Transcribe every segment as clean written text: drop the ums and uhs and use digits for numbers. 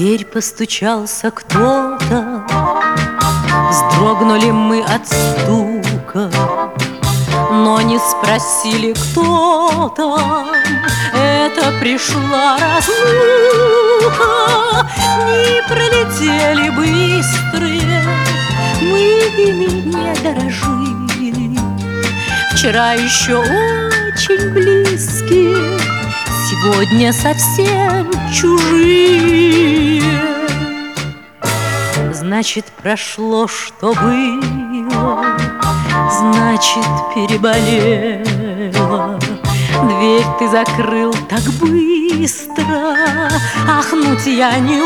дверь постучался кто-то, вздрогнули мы от стука, но не спросили, кто там. Это пришла разлука. Дни пролетели быстрые, мы ими не дорожили. Вчера еще очень близкие, сегодня совсем чужие. Значит, прошло, что было, значит, переболела. Дверь ты закрыл так быстро, ахнуть я не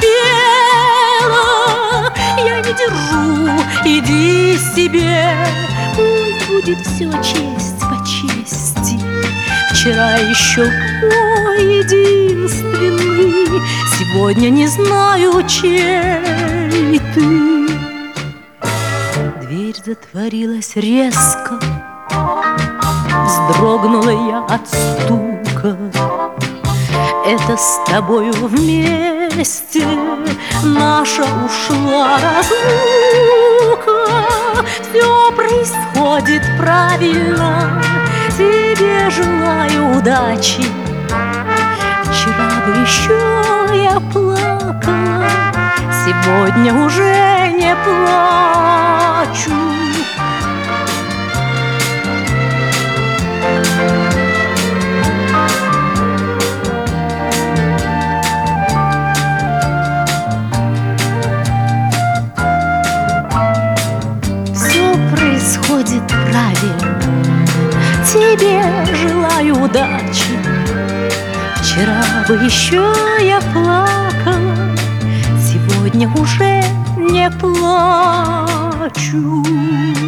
успела. Я не держу, иди себе, пусть будет все честь по чести. Вчера еще мой единственный, сегодня не знаю, чей ты. Дверь затворилась резко, вздрогнула я от стука. Это с тобою вместе наша ушла разлука. Все происходит правильно, тебе желаю удачи. Вчера бы еще я плакала, сегодня уже не плачу. Происходит правильно, тебе желаю удачи. Вчера бы еще я плакала, сегодня уже не плачу.